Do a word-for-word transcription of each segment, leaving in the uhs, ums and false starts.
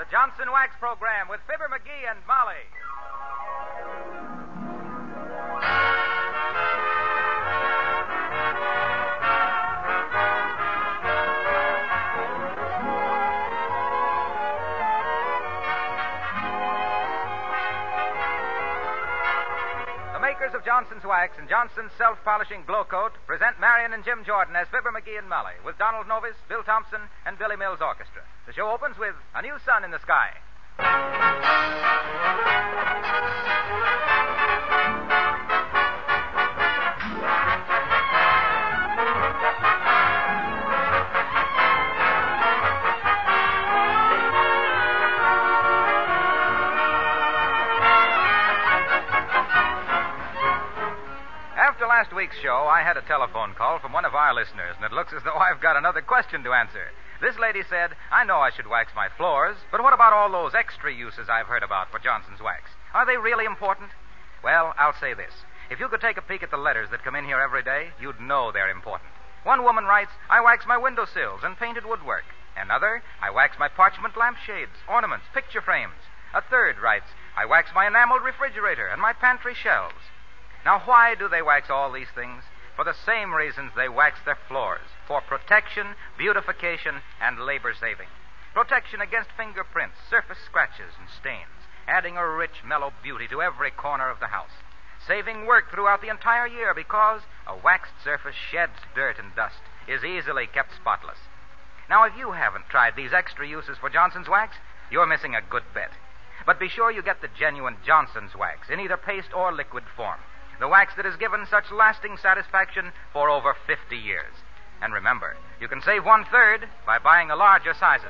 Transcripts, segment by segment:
the Johnson Wax Program with Fibber McGee and Molly. Of Johnson's Wax and Johnson's Self-Polishing Glow Coat present Marion and Jim Jordan as Fibber McGee and Molly with Donald Novis, Bill Thompson, and Billy Mills Orchestra. The show opens with A New Sun in the Sky. After last week's show, I had a telephone call from one of our listeners, and it looks as though I've got another question to answer. This lady said, I know I should wax my floors, but what about all those extra uses I've heard about for Johnson's Wax? Are they really important? Well, I'll say this. If you could take a peek at the letters that come in here every day, you'd know they're important. One woman writes, I wax my windowsills and painted woodwork. Another, I wax my parchment lampshades, ornaments, picture frames. A third writes, I wax my enameled refrigerator and my pantry shelves. Now, why do they wax all these things? For the same reasons they wax their floors. For protection, beautification, and labor saving. Protection against fingerprints, surface scratches, and stains, adding a rich, mellow beauty to every corner of the house. Saving work throughout the entire year because a waxed surface sheds dirt and dust, is easily kept spotless. Now, if you haven't tried these extra uses for Johnson's Wax, you're missing a good bet. But be sure you get the genuine Johnson's Wax in either paste or liquid form. The wax that has given such lasting satisfaction for over fifty years. And remember, you can save one-third by buying the larger sizes.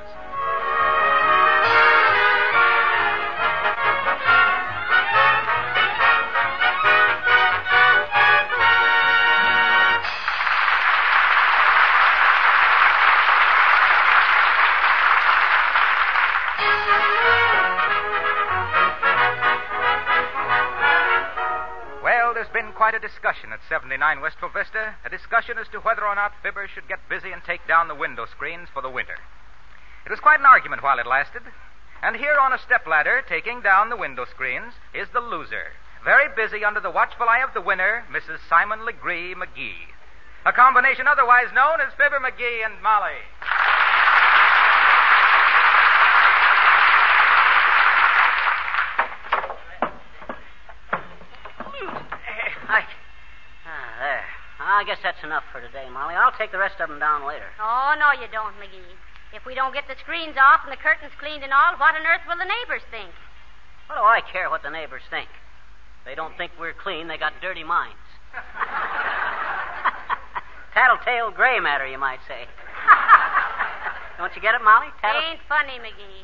There's been quite a discussion at seventy-nine Wistful Vista, a discussion as to whether or not Fibber should get busy and take down the window screens for the winter. It was quite an argument while it lasted, and here on a stepladder taking down the window screens is the loser, very busy under the watchful eye of the winner, Missus Simon Legree McGee, a combination otherwise known as Fibber McGee and Molly. I guess that's enough for today, Molly. I'll take the rest of them down later. Oh, no, you don't, McGee. If we don't get the screens off and the curtains cleaned and all, what on earth will the neighbors think? What do I care what the neighbors think? They don't think we're clean. They got dirty minds. Tattletale gray matter, you might say. Don't you get it, Molly? Tattle... Ain't funny, McGee.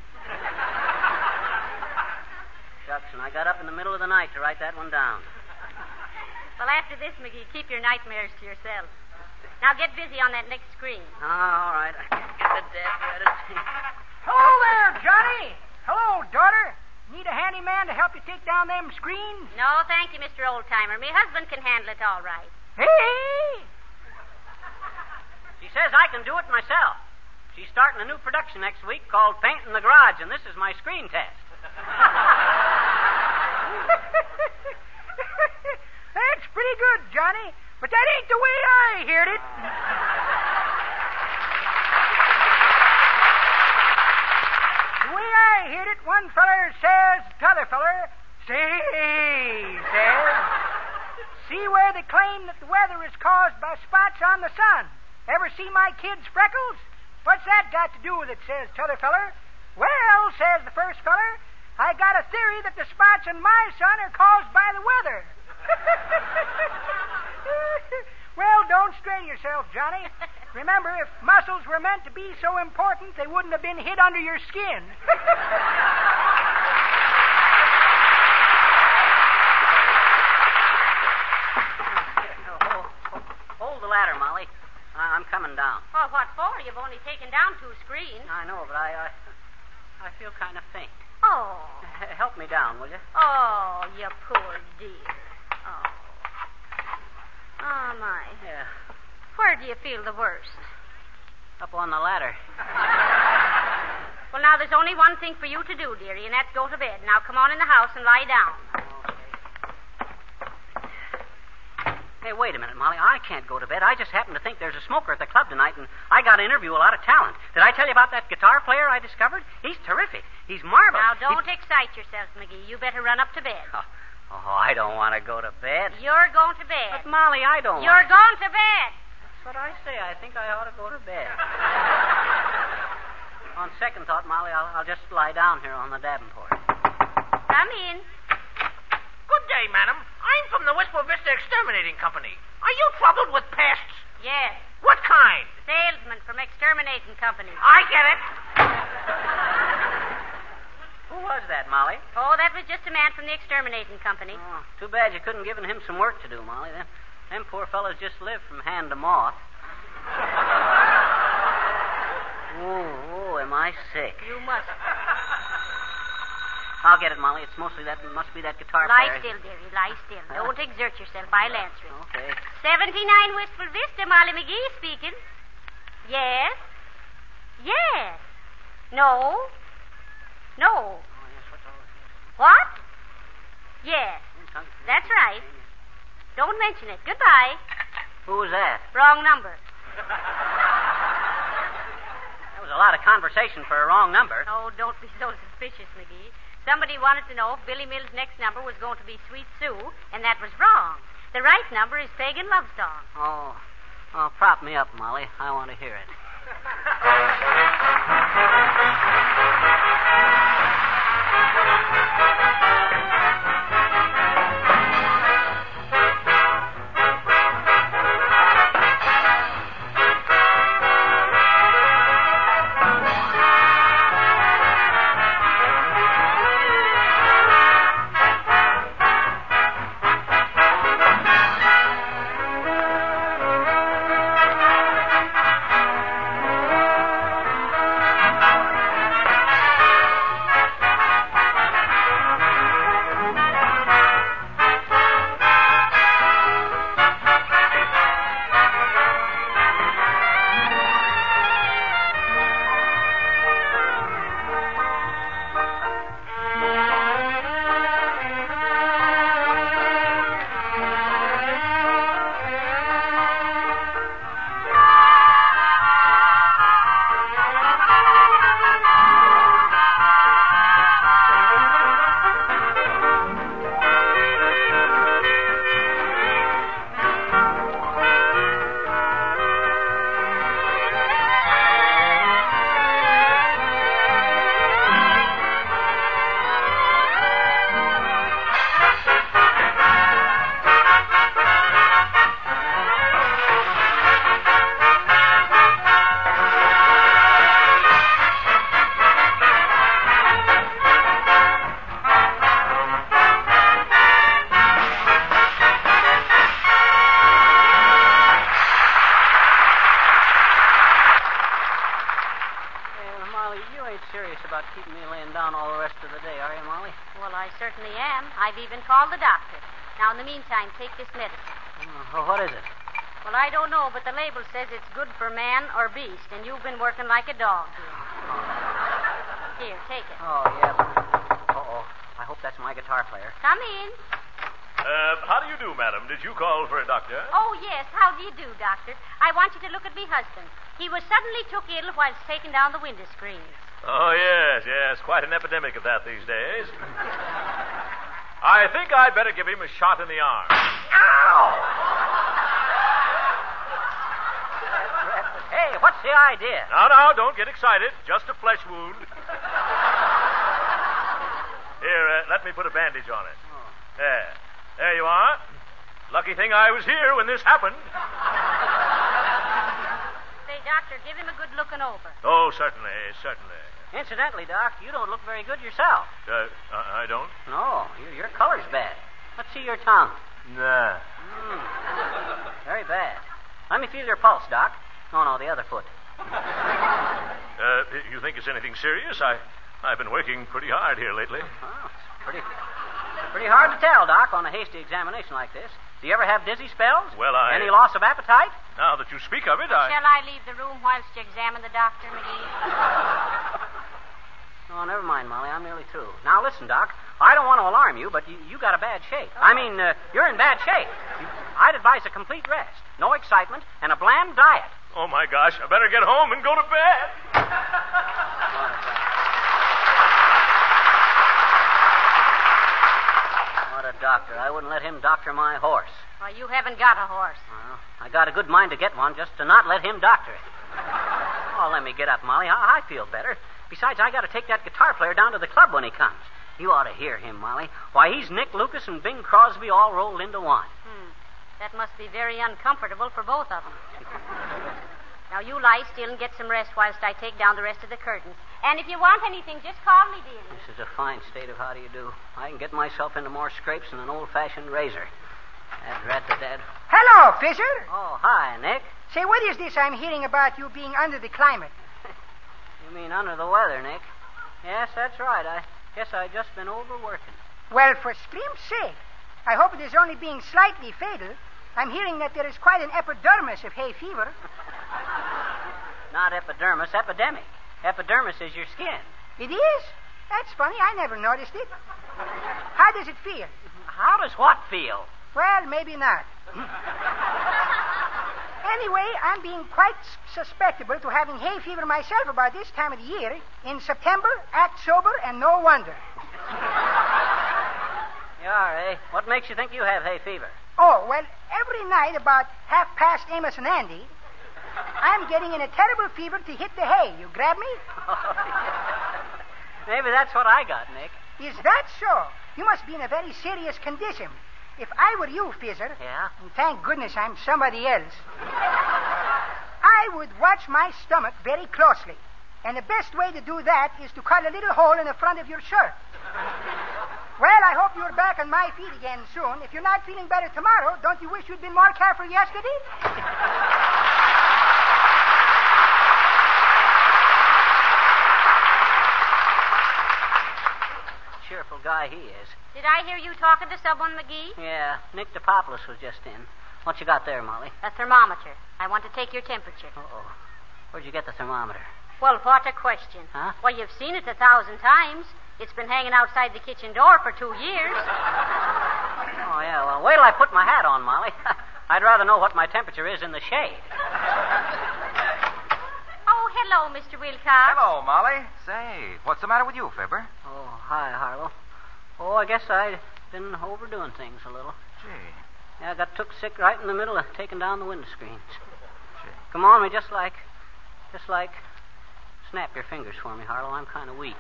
Shucks, and I got up in the middle of the night to write that one down. Well, after this, McGee, keep your nightmares to yourself. Now get busy on that next screen. Oh, all right. I can get the death ready. Hello there, Johnny. Hello, daughter. Need a handyman to help you take down them screens? No, thank you, Mister Oldtimer. My husband can handle it all right. Hey! She says I can do it myself. She's starting a new production next week called Paint in the Garage, and this is my screen test. That's pretty good, Johnny, but that ain't the way I heard it. The way I heard it, one feller says to t'other feller, say, says, see where they claim that the weather is caused by spots on the sun. Ever see my kid's freckles? What's that got to do with it, says t'other feller. Well, says the first feller, I got a theory that the spots on my sun are caused by the weather. Well, don't strain yourself, Johnny. Remember, if muscles were meant to be so important, they wouldn't have been hid under your skin. hold, hold the ladder, Molly. I- I'm coming down. Oh, what for? You've only taken down two screens. I know, but I, I, I feel kind of faint. Oh. Help me down, will you? Oh, you poor dear. Oh. Oh, my. Yeah. Where do you feel the worst? Up on the ladder. Well, now, there's only one thing for you to do, dearie, and that's go to bed. Now, come on in the house and lie down. Hey, wait a minute, Molly. I can't go to bed. I just happen to think there's a smoker at the club tonight, and I got to interview a lot of talent. Did I tell you about that guitar player I discovered? He's terrific. He's marvelous. Now, don't He's... excite yourself, McGee. You better run up to bed. Oh, oh, I don't want to go to bed. You're going to bed. But, Molly, I don't You're want... going to bed. That's what I say. I think I ought to go to bed. On second thought, Molly, I'll, I'll just lie down here on the Davenport. Come in. Good day, madam. I'm from the Wistful Vista Exterminating Company. Are you troubled with pests? Yes. What kind? Salesman from Exterminating Company. I get it. Who was that, Molly? Oh, that was just a man from the Exterminating Company. Oh, too bad you couldn't given him some work to do, Molly. Them, them poor fellows just live from hand to mouth. oh, oh, am I sick? You must. I'll get it, Molly. It's mostly that, must be that guitar Lie player. still, dearie. Lie still. Uh, Don't exert yourself. I'll answer it. Okay. seventy-nine Wistful Vista, Molly McGee speaking. Yes? Yes. No? No. Oh, yes, what's all this? What? Yes. That's right. Don't mention it. Goodbye. Who was that? Wrong number. That was a lot of conversation for a wrong number. Oh, don't be so suspicious, McGee. Somebody wanted to know if Billy Mills' next number was going to be Sweet Sue, and that was wrong. The right number is Pagan Love Song. Oh. Oh, prop me up, Molly. I want to hear it. Certainly am. I've even called the doctor. Now, in the meantime, take this medicine. Oh, what is it? Well, I don't know, but the label says it's good for man or beast, and you've been working like a dog here. Here, take it. Oh, yeah, but... Uh-oh. I hope that's my guitar player. Come in. Uh, how do you do, madam? Did you call for a doctor? Oh, yes. How do you do, doctor? I want you to look at me husband. He was suddenly took ill while taking down the window screens. Oh, yes, yes. Quite an epidemic of that these days. I think I'd better give him a shot in the arm. Ow! Hey, what's the idea? Now, now, don't get excited. Just a flesh wound. Here, uh, let me put a bandage on it. Oh. There. There you are. Lucky thing I was here when this happened. Say, doctor, give him a good looking over. Oh, certainly, certainly. Incidentally, Doc, you don't look very good yourself. Uh, I don't? No, your, your color's bad. Let's see your tongue. Nah. Mm. Very bad. Let me feel your pulse, Doc. No, no, the other foot. Uh, you think it's anything serious? I, I've been working pretty hard here lately. Oh, it's pretty, pretty hard to tell, Doc, on a hasty examination like this. Do you ever have dizzy spells? Well, I... Any loss of appetite? Now that you speak of it, I... Shall I leave the room whilst you examine the doctor, McGee? Oh, never mind, Molly. I'm nearly through. Now, listen, Doc. I don't want to alarm you, but you, you got a bad shape. I mean, uh, you're in bad shape. You, I'd advise a complete rest, no excitement, and a bland diet. Oh, my gosh. I better get home and go to bed. What a doctor. I wouldn't let him doctor my horse. Why, you haven't got a horse. Well, I got a good mind to get one just to not let him doctor it. Oh, let me get up, Molly. I, I feel better. Besides, I got to take that guitar player down to the club when he comes. You ought to hear him, Molly. Why, he's Nick Lucas and Bing Crosby all rolled into one. Hmm. That must be very uncomfortable for both of them. Now, you lie still and get some rest whilst I take down the rest of the curtains. And if you want anything, just call me, dearie. This is a fine state of how do you do. I can get myself into more scrapes than an old-fashioned razor. That rat to dad. Hello, Fisher. Oh, hi, Nick. Say, what is this I'm hearing about you being under the climate? You mean under the weather, Nick? Yes, that's right. I guess I just been overworking. Well, for scream's sake, I hope it is only being slightly fatal. I'm hearing that there is quite an epidermis of hay fever. Not epidermis, epidemic. Epidermis is your skin. It is? That's funny. I never noticed it. How does it feel? How does what feel? Well, maybe not. Anyway, I'm being quite susceptible to having hay fever myself about this time of the year. In September, act sober, and no wonder. You are, eh? What makes you think you have hay fever? Oh, well, every night about half past Amos and Andy, I'm getting in a terrible fever to hit the hay. You grab me? Maybe that's what I got, Nick. Is that so? You must be in a very serious condition. If I were you, Fizzer, yeah? and thank goodness I'm somebody else, I would watch my stomach very closely. And the best way to do that is to cut a little hole in the front of your shirt. Well, I hope you're back on my feet again soon. If you're not feeling better tomorrow, don't you wish you'd been more careful yesterday? Cheerful guy he is. Did I hear you talking to someone, McGee? Yeah, Nick DePopoulos was just in. What you got there, Molly? A thermometer. I want to take your temperature. Uh-oh. Where'd you get the thermometer? Well, what a question. Huh? Well, you've seen it a thousand times. It's been hanging outside the kitchen door for two years. Oh, yeah, well, wait till I put my hat on, Molly. I'd rather know what my temperature is in the shade. Oh, hello, Mister Wilcox. Hello, Molly. Say, what's the matter with you, Fibber? Oh, hi, Harlow. Oh, I guess I'd been overdoing things a little. Gee. Yeah, I got took sick right in the middle of taking down the window screens. Gee. Come on me, just like, just like, snap your fingers for me, Harlow. I'm kind of weak.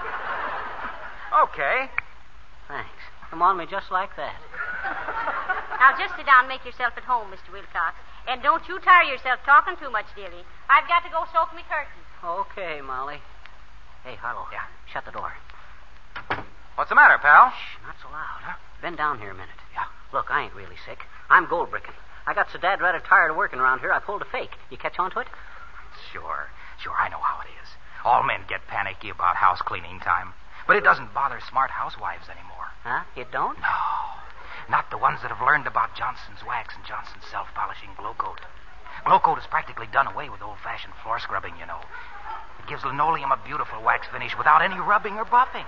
Okay. Thanks. Come on me, just like that. Now, just sit down and make yourself at home, Mister Wilcox. And don't you tire yourself talking too much, dearie. I've got to go soak me curtains. Okay, Molly. Hey, Harlow. Yeah. Shut the door. What's the matter, pal? Shh, not so loud. Huh? Bend down here a minute. Yeah. Look, I ain't really sick. I'm gold bricking. I got so dad rather tired of working around here, I pulled a fake. You catch on to it? Sure. Sure, I know how it is. All men get panicky about house cleaning time. But it doesn't bother smart housewives anymore. Huh? You don't? No. Not the ones that have learned about Johnson's Wax and Johnson's Self-Polishing Glow Coat. Glow Coat has practically done away with old-fashioned floor scrubbing, you know. It gives linoleum a beautiful wax finish without any rubbing or buffing.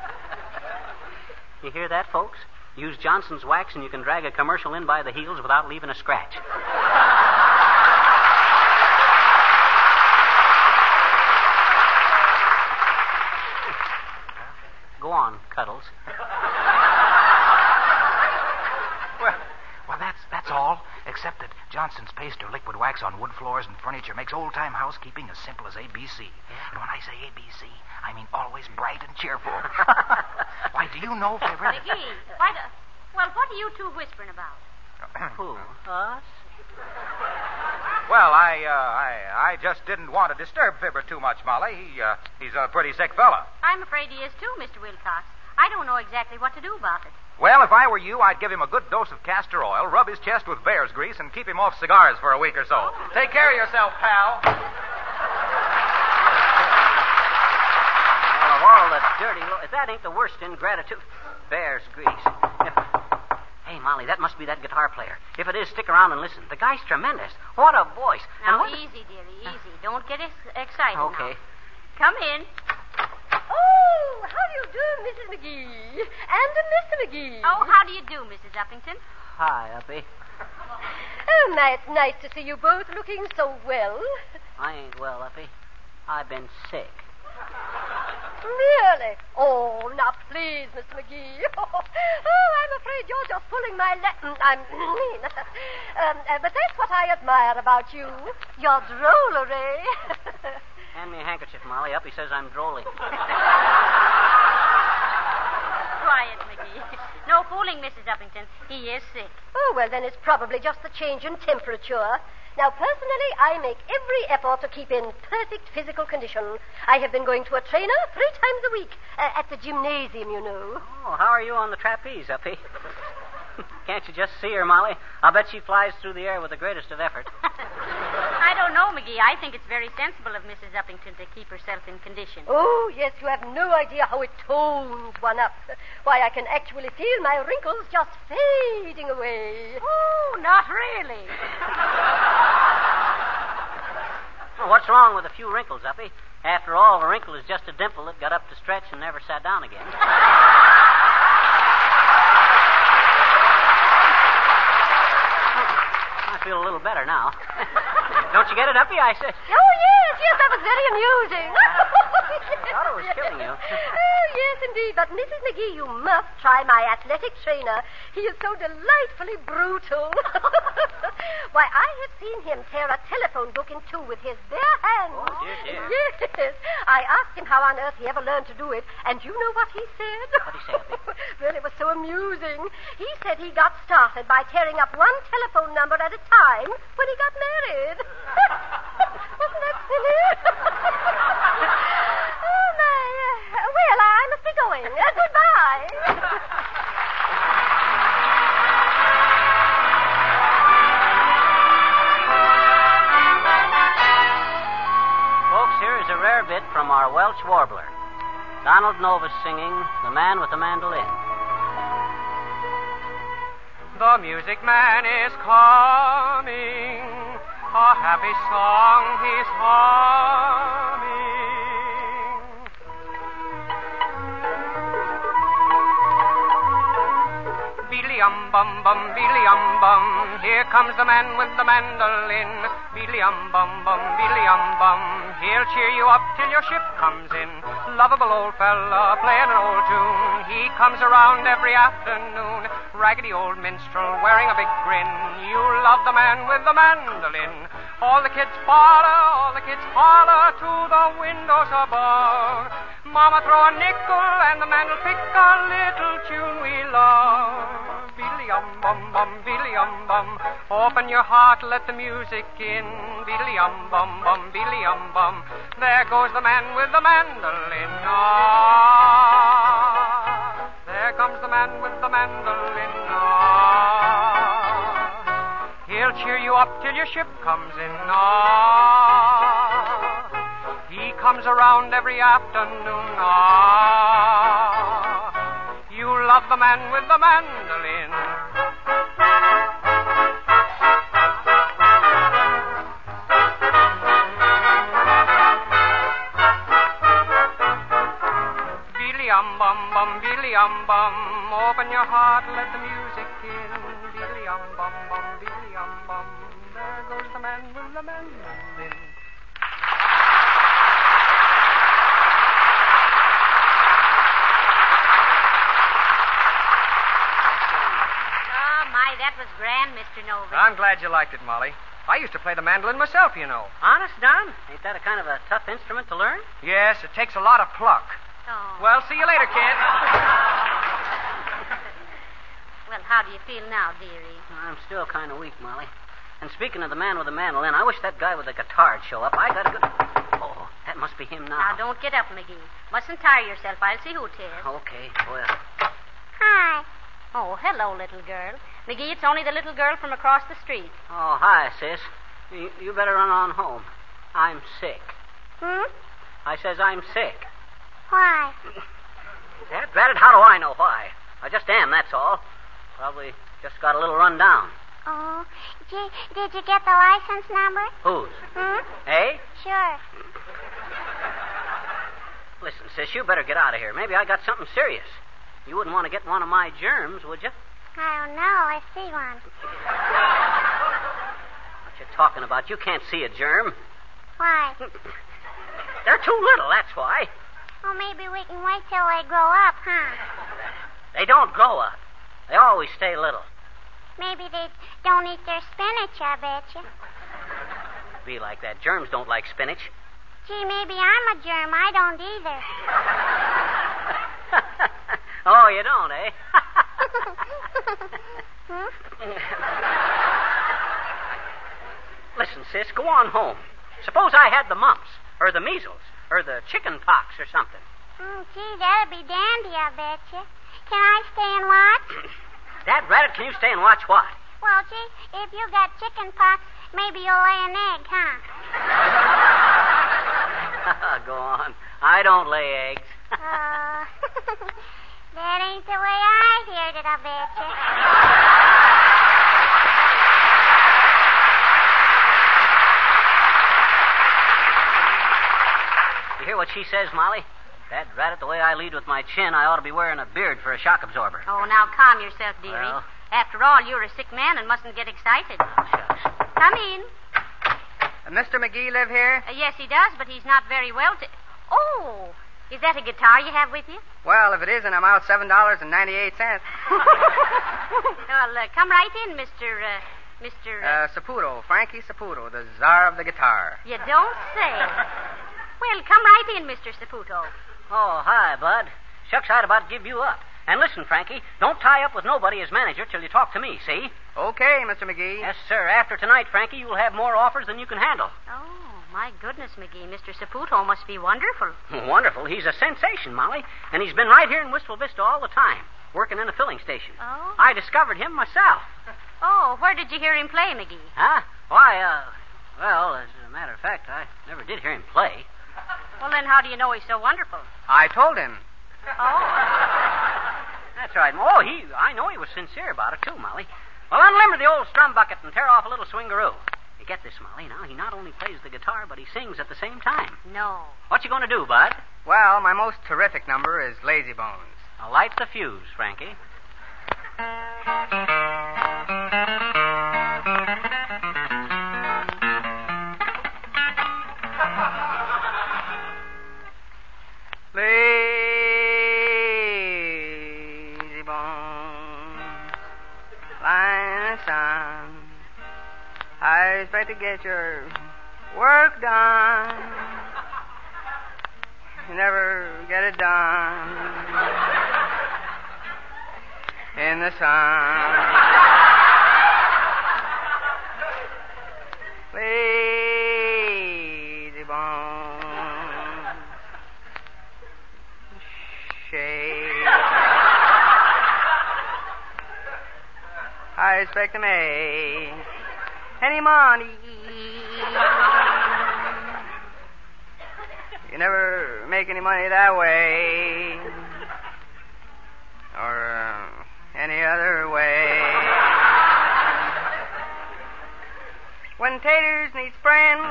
You hear that, folks? Use Johnson's Wax and you can drag a commercial in by the heels without leaving a scratch. Go on, Cuddles. Well, well, that's that's all, except that Johnson's paste or liquid wax on wood floors and furniture makes old-time housekeeping as simple as A B C. And when I say A B C, I mean always bright and cheerful. Why, do you know, Fibber? McGee, why do... Well, what are you two whispering about? Who? Us? Well, I, uh, I, I just didn't want to disturb Fibber too much, Molly. He, uh, he's a pretty sick fella. I'm afraid he is too, Mister Wilcox. I don't know exactly what to do about it. Well, if I were you, I'd give him a good dose of castor oil, rub his chest with bear's grease, and keep him off cigars for a week or so. Oh. Take care of yourself, pal. Well, of all the dirty... Lo- if that ain't the worst ingratitude... Bear's grease. If... Hey, Molly, that must be that guitar player. If it is, stick around and listen. The guy's tremendous. What a voice. Now, and what... easy, dearie, easy. Don't get ex- excited Okay. now. Come in. Oh, McGee. And Mister McGee. Oh, how do you do, Missus Uppington? Hi, Uppy. Oh, my, it's nice to see you both looking so well. I ain't well, Uppy. I've been sick. Really? Oh, now please, Mister McGee. Oh, I'm afraid you're just pulling my le- I mean, um, uh, but that's what I admire about you. Your drollery. Hand me a handkerchief, Molly. Uppy says I'm drolling. Quiet, McGee. No fooling, Missus Uppington. He is sick. Oh, well, then it's probably just the change in temperature. Now, personally, I make every effort to keep in perfect physical condition. I have been going to a trainer three times a week uh, at the gymnasium, you know. Oh, how are you on the trapeze, Uppy? Can't you just see her, Molly? I'll bet she flies through the air with the greatest of effort. I don't know, McGee. I think it's very sensible of Missus Uppington to keep herself in condition. Oh, yes, you have no idea how it tones one up. Why, I can actually feel my wrinkles just fading away. Oh, not really. Well, what's wrong with a few wrinkles, Uppy? After all, a wrinkle is just a dimple that got up to stretch and never sat down again. I feel a little better now. Don't you get it, Uppy? I said. Oh, yes, yes, that was very amusing. I thought it was killing you. Oh, yes, indeed. But, Missus McGee, you must try my athletic trainer. He is so delightfully brutal. Why, I have seen him tear a telephone book in two with his bare hands. Oh, dear, dear. Yes. I asked him how on earth he ever learned to do it, and you know what he said? What did he say, Uppy? Well, it was so amusing. He said he got started by tearing up one telephone number at a time when he got married. Wasn't that silly? Oh, my. Uh, well, I must be going. Uh, goodbye. Folks, here is a rare bit from our Welsh warbler. Donald Novus singing The Man with the Mandolin. The music man is coming, a happy song he's humming. Beely-um-bum-bum, beely-um-bum, here comes the man with the mandolin. Beely-um-bum-bum, beely-um-bum, he'll cheer you up till your ship comes in. Lovable old fella playing an old tune, he comes around every afternoon. Raggedy old minstrel wearing a big grin, you love the man with the mandolin. All the kids follow, all the kids holler to the windows above. Mama throw a nickel and the man will pick a little tune we love. Beely-um-bum-bum, beely-um-bum, open your heart, let the music in. Beely-um-bum-bum, beely-um-bum, there goes the man with the mandolin. Ah, there comes the man with the mandolin. Ah, he'll cheer you up till your ship comes in. Ah, he comes around every afternoon. Ah, you love the man with the mandolin. Beely-um-bum-bum, beely-um-bum, open your heart, let the music in. Beely-um-bum-bum, beely-um-bum, there goes the man with the mandolin. Oh, my, that was grand, Mister Novus. I'm glad you liked it, Molly. I used to play the mandolin myself, you know. Honest, Don? Ain't that a kind of a tough instrument to learn? Yes, it takes a lot of pluck. Oh. Well, see you later, kid. Well, how do you feel now, dearie? I'm still kind of weak, Molly. And speaking of the man with the mandolin, I wish that guy with the guitar'd show up. I got a good... Oh, that must be him now. Now, don't get up, McGee. Mustn't tire yourself. I'll see who it is. Okay, well. Hi. Oh, hello, little girl. McGee, it's only the little girl from across the street. Oh, hi, sis. You, you better run on home. I'm sick. Hmm? I says I'm sick. Why? Dad, drat it, how do I know why? I just am, that's all. Probably just got a little run down. Oh, gee, did you get the license number? Whose? Hmm? Eh? Sure. Listen, sis, you better get out of here. Maybe I got something serious. You wouldn't want to get one of my germs, would you? I don't know. I see one. What you talking about? You can't see a germ. Why? They're too little, that's why. Well, maybe we can wait till they grow up, huh? They don't grow up. They always stay little. Maybe they don't eat their spinach, I bet you. Be like that. Germs don't like spinach. Gee, maybe I'm a germ. I don't either. Oh, you don't, eh? Hmm? Listen, sis, go on home. Suppose I had the mumps, or the measles, or the chicken pox, or something. Mm, gee, that'd be dandy, I bet you. Can I stay and watch? Dad Rabbit, can you stay and watch what? Well, gee, if you got chicken pox, maybe you'll lay an egg, huh? Go on. I don't lay eggs. Uh, that ain't the way I heard it, I bet you. You hear what she says, Molly? Dad Rabbit, the way I lead with my chin, I ought to be wearing a beard for a shock absorber. Oh, now calm yourself, dearie. Well? After all, you're a sick man and mustn't get excited. Oh, shucks. Come in. Uh, Mister McGee live here? Uh, yes, he does, but he's not very well to... Oh, is that a guitar you have with you? Well, if it isn't, I'm out seven dollars and ninety-eight cents. Well, uh, come right in, Mister Uh, Mister Uh... Uh, Saputo, Frankie Saputo, the czar of the guitar. You don't say. Well, come right in, Mister Saputo. Oh, hi, Bud. Shucks, I'd about give you up. And listen, Frankie, don't tie up with nobody as manager till you talk to me, see? Okay, Mister McGee. Yes, sir. After tonight, Frankie, you'll have more offers than you can handle. Oh, my goodness, McGee. Mister Saputo must be wonderful. Wonderful. He's a sensation, Molly. And he's been right here in Wistful Vista all the time, working in a filling station. Oh? I discovered him myself. Oh, where did you hear him play, McGee? Huh? Why, uh, well, as a matter of fact, I never did hear him play. Well, then how do you know he's so wonderful? I told him. Oh. That's right. Oh, he, I know he was sincere about it, too, Molly. Well, unlimber the old strum bucket and tear off a little swingaroo. You get this, Molly. Now, he not only plays the guitar, but he sings at the same time. No. What you going to do, Bud? Well, my most terrific number is Lazy Bones. Now, light the fuse, Frankie. Lazy bones, lying in the sun. I expect to get your work done. You never get it done in the sun. Lazy bones, shake. I expect to make any money. You never make any money that way, or uh, any other way. When taters need spraying,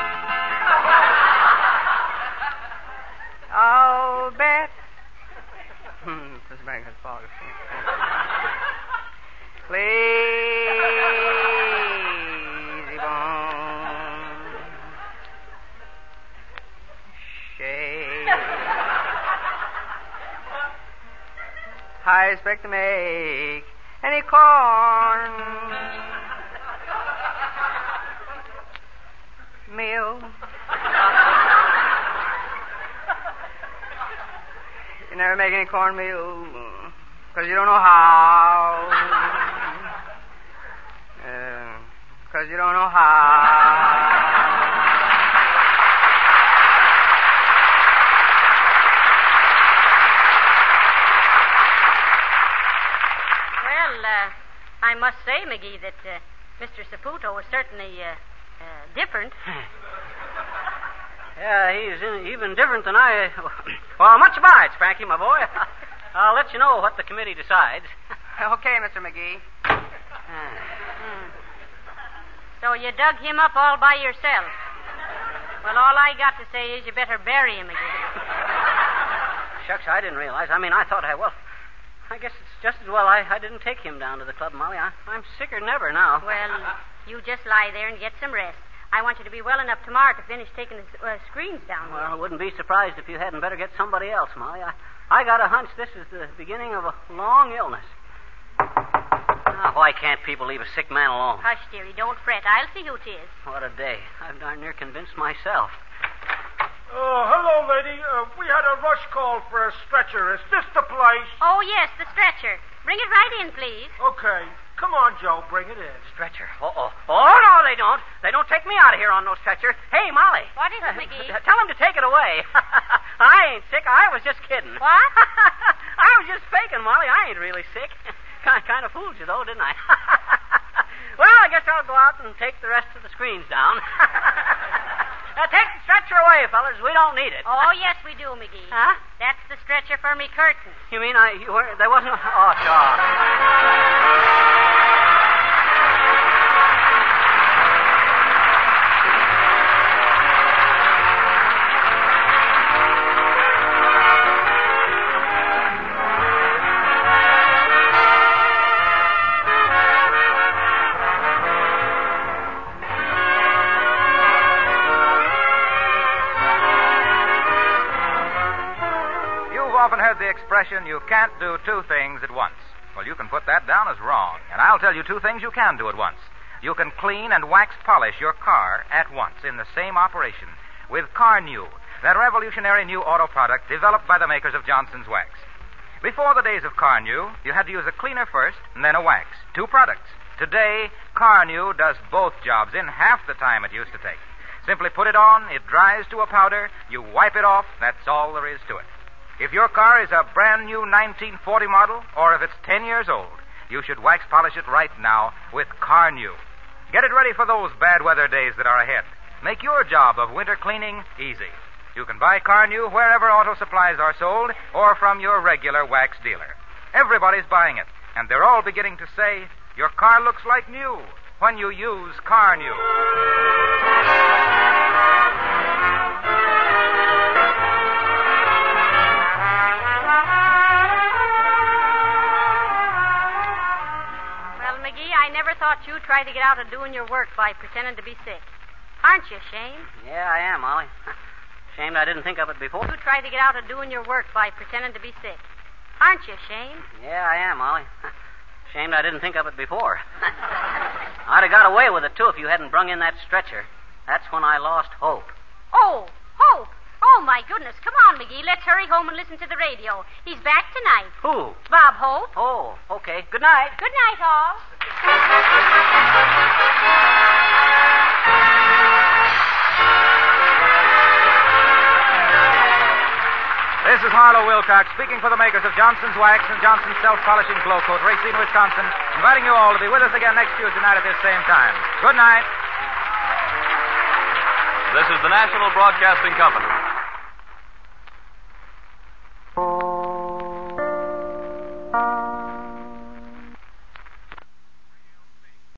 I'll bet. Hmm, this bag has fog. Lazy bones, shake. I expect to make any corn meal. You never make any cornmeal because you don't know how. Because uh, you don't know how. Well, uh, I must say, McGee, that uh, Mister Saputo was certainly uh, uh, different. Yeah, he's in, even different than I... Well, much obliged, Frankie, my boy. I'll let you know what the committee decides. Okay, Mister McGee. Hmm. So you dug him up all by yourself. Well, all I got to say is you better bury him again. shucks, I didn't realize. I mean, I thought I, well, I guess it's just as well I, I didn't take him down to the club, Molly. I, I'm sicker than ever now. Well, you just lie there and get some rest. I want you to be well enough tomorrow to finish taking the uh, screens down. Well, I wouldn't be surprised if you hadn't better get somebody else, Molly. I, I got a hunch this is the beginning of a long illness. Oh, why can't people leave a sick man alone? Hush, dearie, don't fret. I'll see who it is. What a day. I'm darn near convinced myself. Oh, hello, lady. Uh, we had a rush call for a stretcher. Is this the place? Oh, yes, the stretcher. Bring it right in, please. Okay. Come on, Joe. Bring it in. Stretcher. Uh-oh. Oh, no, they don't. They don't take me out of here on no stretcher. Hey, Molly. What is it, McGee? Tell him to take it away. I ain't sick. I was just kidding. What? I was just faking, Molly. I ain't really sick. Kind of fooled you, though, didn't I? Well, I guess I'll go out and take the rest of the screens down. Now, take the stretcher away, fellas. We don't need it. Oh, yes, we do, McGee. Huh? That's the stretcher for me curtains. You mean I... You were, there wasn't... Oh, John. Often heard the expression, you can't do two things at once. Well, you can put that down as wrong, and I'll tell you two things you can do at once. You can clean and wax polish your car at once in the same operation with Car-New, that revolutionary new auto product developed by the makers of Johnson's Wax. Before the days of Car-New, you had to use a cleaner first and then a wax. Two products. Today, Car-New does both jobs in half the time it used to take. Simply put it on, it dries to a powder, you wipe it off, that's all there is to it. If your car is a brand new nineteen forty model, or if it's ten years old, you should wax polish it right now with Car-New. Get it ready for those bad weather days that are ahead. Make your job of winter cleaning easy. You can buy Car-New wherever auto supplies are sold, or from your regular wax dealer. Everybody's buying it, and they're all beginning to say, your car looks like new when you use Car-New. I never thought you'd try to get out of doing your work by pretending to be sick. Aren't you ashamed? Yeah, I am, Molly. Ashamed I didn't think of it before. You try to get out of doing your work by pretending to be sick. Aren't you ashamed? Yeah, I am, Molly. Ashamed I didn't think of it before. I'd have got away with it, too, if you hadn't brung in that stretcher. That's when I lost hope. Oh, hope. Oh, my goodness. Come on, McGee. Let's hurry home and listen to the radio. He's back tonight. Who? Bob Hope. Oh, okay. Good night. Good night, all. This is Harlow Wilcox speaking for the makers of Johnson's Wax and Johnson's Self-Polishing Glow Coat, Racine, Wisconsin, inviting you all to be with us again next Tuesday night at this same time. Good night. This is the National Broadcasting Company.